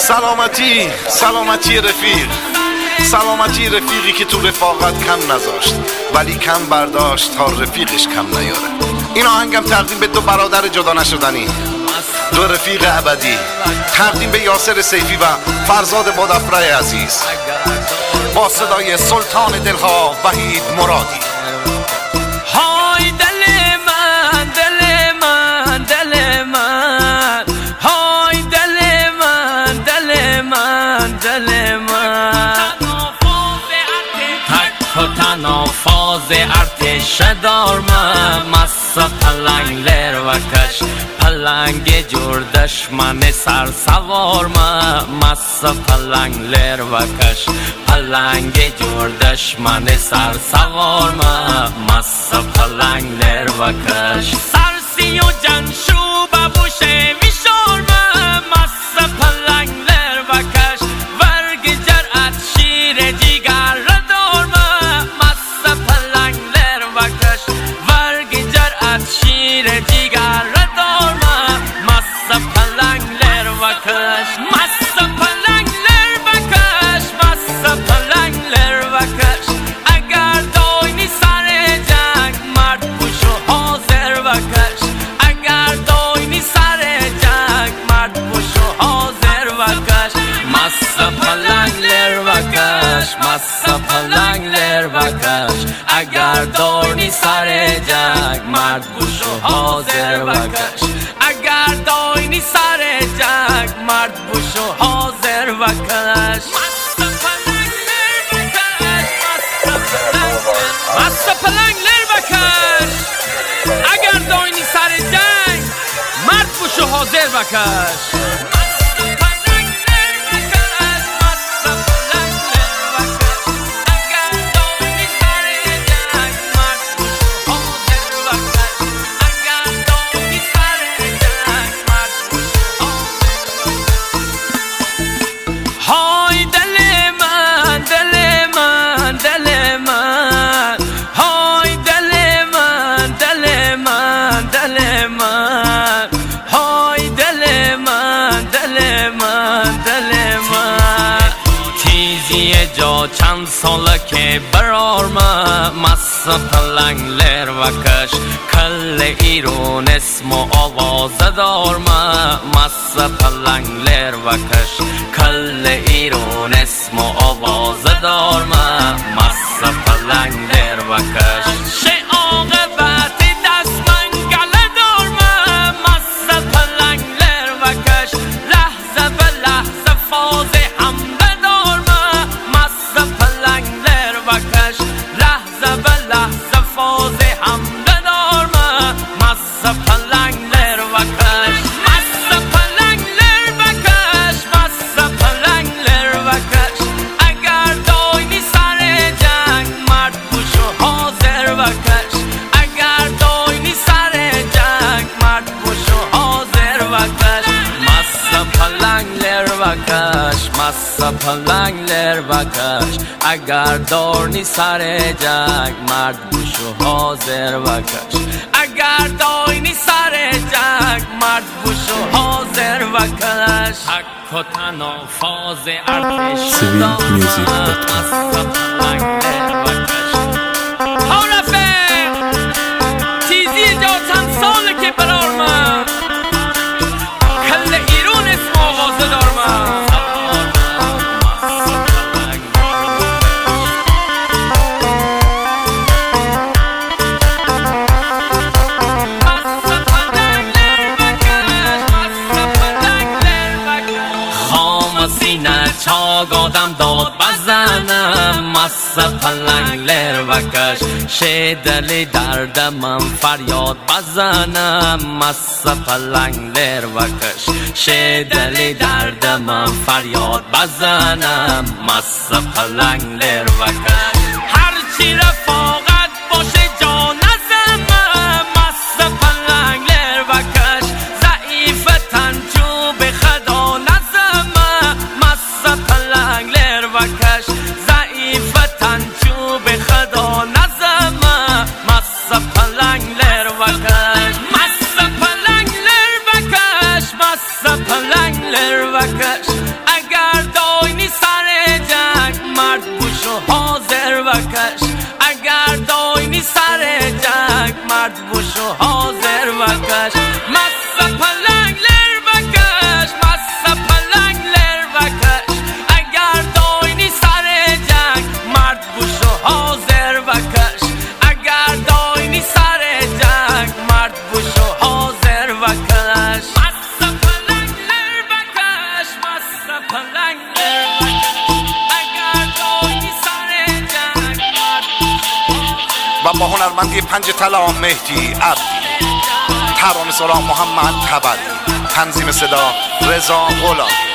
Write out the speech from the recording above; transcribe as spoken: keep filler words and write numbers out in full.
سلامتی سلامتی رفیق، سلامتی رفیقی که تو رفاقت کم نذاشت ولی کم برداشت تا رفیقش کم نیاره. این آهنگم تقدیم به دو برادر جدا نشدنی، دو رفیق ابدی، تقدیم به یاسر سیفی و فرزاد بادافره عزیز، با صدای سلطان دلها وحید مرادی. های دل من دل من دل من، های دل من دل من دل من، تک و تنها فاز ارتش دارم، مست پلنگ لر و کش پلنگ جور دشمن سر سوار ما، مست پلنگ لر و کش پلنگ جور دشمن سر سوار ما، مست پلنگ لر و کش سرسی و جنشو ببوشه میشور ما، مست پلنگ لر و کش ورگ جرأت شیر جیگر دار ما، مست پلنگ لر و کش ورگ جرأت شیر جیگر دار ما، مست پلنگ لر و کش، مست پلنگ لر و کش، مست پلنگ لر و کش، اگر داینی سر جنگ مرد بوش و حاضر و کش، اگر داینی سر جنگ مرد بوش و حاضر و کش، مست پلنگ لر و کش، مست پلنگ لر و کش، اگر داینی سر جنگ مرد بوش و حاضر و کش، اگر داینی سر جنگ مرد بوش و حاضر و کش، مست پلنگ لر و کش، اگر داینی سر جنگ مرد بوش و حاضر و کش. جا چند ساله که برار ما، مست پلنگ لر و کش کل ایرون اسم و آواز دار ما، مست پلنگ لر و کش کل ایرون اسم و آواز دار ما، مست پلنگ لر و کش شه عاقبت دست منگله دار ما، مست پلنگ لر و کش لحظه به لحظه فاز حمله دار ما، مست پلنگ لر و کش لحظه به لحظه فاز حمله دار ما، مست پلنگ لر و کش، مست پلنگ لر و کش، مست پلنگ لر و کش، اگر داینی سر جنگ مرد بوش و حاضر و کش، اگر داینی سر جنگ مرد بوش و حاضر و کش، مست پلنگ لر و کش، مست پلنگ لر و کش، اگر داینی سر جنگ مرد بوش و حاضر و کش، اگر داینی سر جنگ مرد بوش و حاضر و کش، حق و تنها فاز ارتش دارم، مست پلنگ لر و کش. ها رفیق تیزی جا چند ساله که برار من کل ایرون اسم آواز دار من، سینه چاگ آدم داد بزنم، مست پلنگ لر و کش شه دل درد من فریاد بزنم، مست پلنگ لر و کش شه دل درد من فریاد بزنم، مست پلنگ لر و کش هرچی رفاقت باشه جا نزنم، مست پلنگ لر و کش ضعیف تنجو به خدا نزنم، مست پلنگ لر و کش ضعیف تنجو به خدا نزنم، مست پلنگ لر و کش، مست پلنگ لر و کش، مست پلنگ لر و کش، بکش مست پلنگلر بکش مست پلنگلر بکش اگر دایی سر جنگ و با هنرمندی پنج طلا مهدی عبدی، ترانه‌سرا محمد تبری، تنظیم صدا رضا غلامی.